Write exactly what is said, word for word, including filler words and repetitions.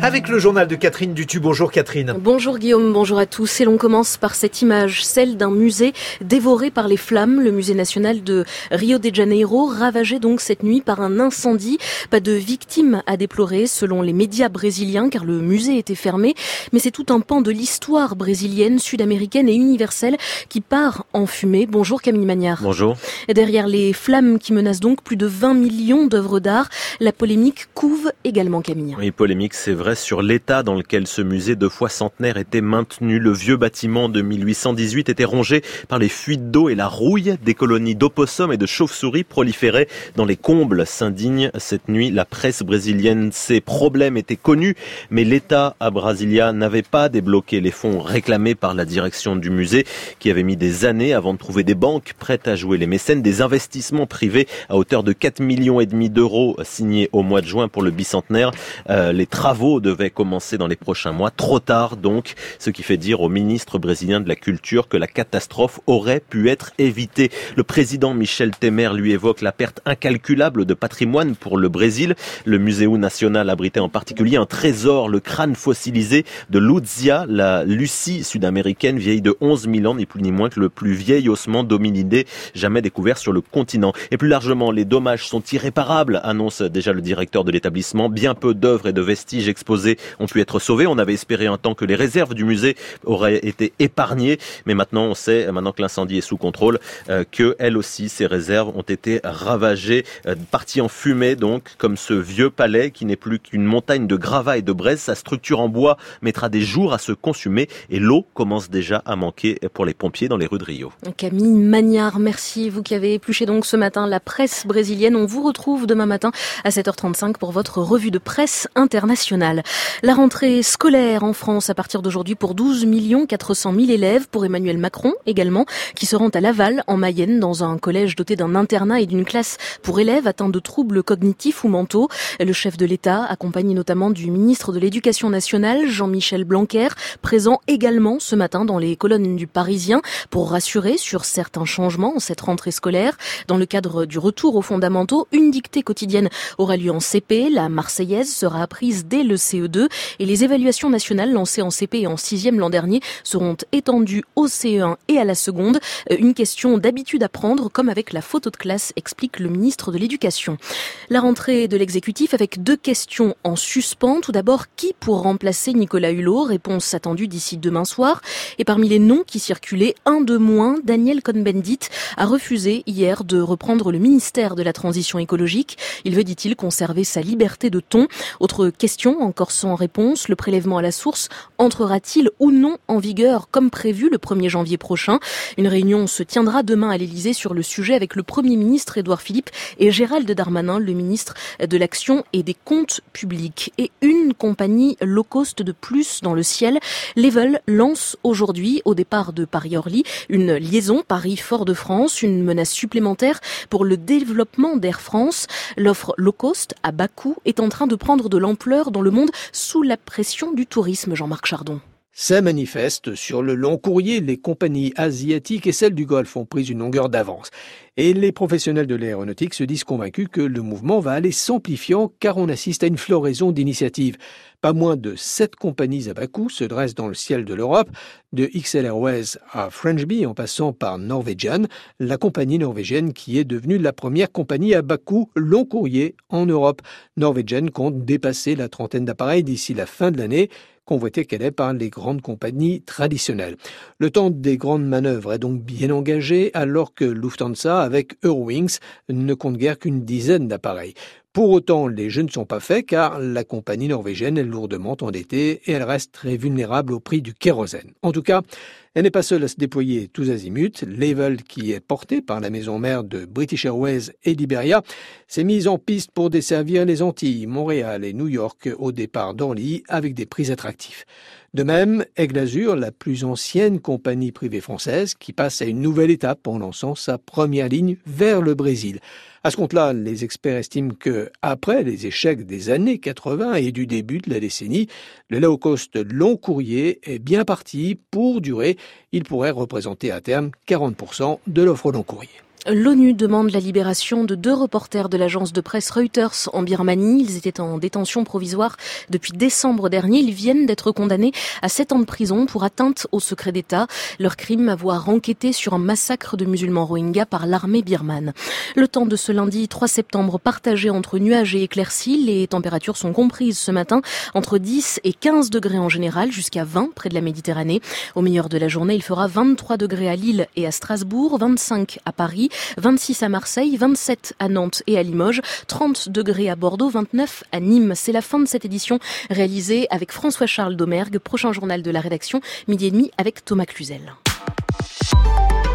Avec le journal de Catherine Dutu. Bonjour Catherine. Bonjour Guillaume, bonjour à tous. Et l'on commence par cette image, celle d'un musée dévoré par les flammes. Le musée national de Rio de Janeiro, ravagé donc cette nuit par un incendie. Pas de victimes à déplorer selon les médias brésiliens car le musée était fermé. Mais c'est tout un pan de l'histoire brésilienne, sud-américaine et universelle qui part en fumée. Bonjour Camille Magnard. Bonjour. Derrière les flammes qui menacent donc plus de vingt millions d'œuvres d'art, la polémique couve également Camille. Oui, polémique, c'est vrai, sur l'état dans lequel ce musée deux fois centenaire était maintenu. Le vieux bâtiment de mille huit cent dix-huit était rongé par les fuites d'eau et la rouille. Des colonies d'opossums et de chauves-souris proliféraient dans les combles, s'indigne cette nuit la presse brésilienne. Ces problèmes étaient connus, mais l'État à Brasilia n'avait pas débloqué les fonds réclamés par la direction du musée, qui avait mis des années avant de trouver des banques prêtes à jouer les mécènes, des investissements privés à hauteur de quatre millions et demi d'euros signés au mois de juin pour le bicentenaire. Euh, les travaux devaient commencer dans les prochains mois, trop tard donc, ce qui fait dire au ministre brésilien de la Culture que la catastrophe aurait pu être évitée. Le président Michel Temer lui évoque la perte incalculable de patrimoine pour le Brésil. Le Museu Nacional abritait en particulier un trésor, le crâne fossilisé de Luzia, la Lucie sud-américaine vieille de onze mille ans, ni plus ni moins que le plus vieil ossement d'hominidés jamais découvert sur le continent. Et plus largement, les dommages sont irréparables, annonce déjà le directeur de l'établissement. Bien peu d'œuvres et de vestiges exposés ont pu être sauvés. On avait espéré un temps que les réserves du musée auraient été épargnées, mais maintenant on sait, maintenant que l'incendie est sous contrôle, euh, que elles aussi, ces réserves ont été ravagées, euh, parties en fumée donc, comme ce vieux palais qui n'est plus qu'une montagne de gravats et de braise. Sa structure en bois mettra des jours à se consumer et l'eau commence déjà à manquer pour les pompiers dans les rues de Rio. Camille Magnard, merci. Vous qui avez épluché donc ce matin la presse brésilienne. On vous retrouve demain matin à sept heures trente-cinq pour votre revue de presse internationale. La rentrée scolaire en France à partir d'aujourd'hui pour douze millions quatre cent mille élèves, pour Emmanuel Macron également, qui se rend à Laval en Mayenne dans un collège doté d'un internat et d'une classe pour élèves atteints de troubles cognitifs ou mentaux. Le chef de l'État, accompagné notamment du ministre de l'Éducation nationale, Jean-Michel Blanquer, présent également ce matin dans les colonnes du Parisien pour rassurer sur certains changements en cette rentrée scolaire. Dans le cadre du retour aux fondamentaux, une dictée quotidienne aura lieu en C P. La Marseillaise sera apprise dès le C E deux et les évaluations nationales lancées en C P et en sixième l'an dernier seront étendues au C E un et à la seconde. Une question d'habitude à prendre, comme avec la photo de classe, explique le ministre de l'Éducation. La rentrée de l'exécutif avec deux questions en suspens. Tout d'abord, qui pour remplacer Nicolas Hulot? Réponse attendue d'ici demain soir. Et parmi les noms qui circulaient, un de moins, Daniel Cohn-Bendit a refusé hier de reprendre le ministère de la Transition écologique. Il veut, dit-il, conserver sa liberté de ton. Autre question, encore sans réponse, le prélèvement à la source entrera-t-il ou non en vigueur comme prévu le premier janvier prochain? Une réunion se tiendra demain à l'Élysée sur le sujet avec le Premier ministre Édouard Philippe et Gérald Darmanin, le ministre de l'Action et des Comptes publics. Et une compagnie low cost de plus dans le ciel. Level lance aujourd'hui, au départ de Paris-Orly, une liaison Paris-Fort-de-France, une menace supplémentaire pour le développement d'Air France. L'offre low cost à bas coût est en train de prendre de l'ampleur dans le monde sous la pression du tourisme. Jean-Marc Chardon. Ça manifeste sur le long courrier. Les compagnies asiatiques et celles du Golfe ont pris une longueur d'avance. Et les professionnels de l'aéronautique se disent convaincus que le mouvement va aller s'amplifiant car on assiste à une floraison d'initiatives. Pas moins de sept compagnies à bas coût se dressent dans le ciel de l'Europe, de X L Airways à French Bee en passant par Norwegian, la compagnie norvégienne qui est devenue la première compagnie à bas coût long courrier en Europe. Norwegian compte dépasser la trentaine d'appareils d'ici la fin de l'année, convoitée qu'elle est par les grandes compagnies traditionnelles. Le temps des grandes manœuvres est donc bien engagé alors que Lufthansa, avec Eurowings, ne compte guère qu'une dizaine d'appareils. Pour autant, les jeux ne sont pas faits car la compagnie norvégienne est lourdement endettée et elle reste très vulnérable au prix du kérosène. En tout cas, elle n'est pas seule à se déployer tous azimuts. Level, qui est porté par la maison mère de British Airways et d'Iberia, s'est mise en piste pour desservir les Antilles, Montréal et New York au départ d'Orly avec des prix attractifs. De même, Aigle Azur, la plus ancienne compagnie privée française, qui passe à une nouvelle étape en lançant sa première ligne vers le Brésil. À ce compte-là, les experts estiment que, après les échecs des années quatre-vingts et du début de la décennie, le low cost long courrier est bien parti pour durer. Il pourrait représenter à terme quarante pour cent de l'offre long courrier. L'ONU demande la libération de deux reporters de l'agence de presse Reuters en Birmanie. Ils étaient en détention provisoire depuis décembre dernier. Ils viennent d'être condamnés à sept ans de prison pour atteinte au secret d'État. Leur crime, avoir enquêté sur un massacre de musulmans rohingyas par l'armée birmane. Le temps de ce lundi trois septembre partagé entre nuages et éclaircies. Les températures sont comprises ce matin entre dix et quinze degrés en général, jusqu'à vingt près de la Méditerranée. Au meilleur de la journée, il fera vingt-trois degrés à Lille et à Strasbourg, vingt-cinq à Paris, vingt-six à Marseille, vingt-sept à Nantes et à Limoges, trente degrés à Bordeaux, vingt-neuf à Nîmes. C'est la fin de cette édition réalisée avec François-Charles Domergue. Prochain journal de la rédaction, midi et demi avec Thomas Cluzel.